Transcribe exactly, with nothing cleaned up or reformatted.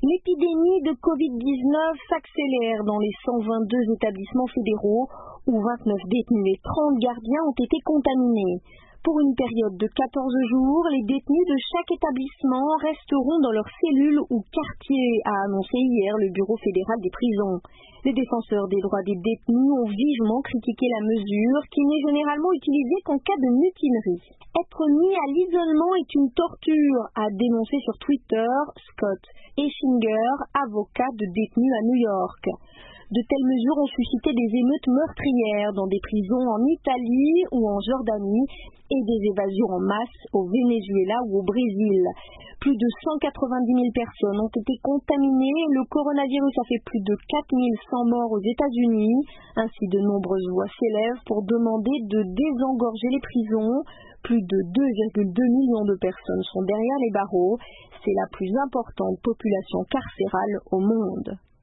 L'épidémie de covid dix-neuf s'accélère dans les cent vingt-deux établissements fédéraux où vingt-neuf détenus et trente gardiens ont été contaminés. Pour une période de quatorze jours, les détenus de chaque établissement resteront dans leur cellule ou quartier, a annoncé hier le Bureau fédéral des prisons. Les défenseurs des droits des détenus ont vivement critiqué la mesure qui n'est généralement utilisée qu'en cas de mutinerie. Être mis à l'isolement est une torture, a dénoncé sur Twitter Scott Eschinger, avocat de détenus à New York. De telles mesures ont suscité des émeutes meurtrières dans des prisons en Italie ou en Jordanie et des évasions en masse au Venezuela ou au Brésil. Plus de cent quatre-vingt-dix mille personnes ont été contaminées. Le coronavirus a fait plus de quatre mille cent morts aux États-Unis. Ainsi, de nombreuses voix s'élèvent pour demander de désengorger les prisons. Plus de deux virgule deux millions de personnes sont derrière les barreaux. C'est la plus importante population carcérale au monde.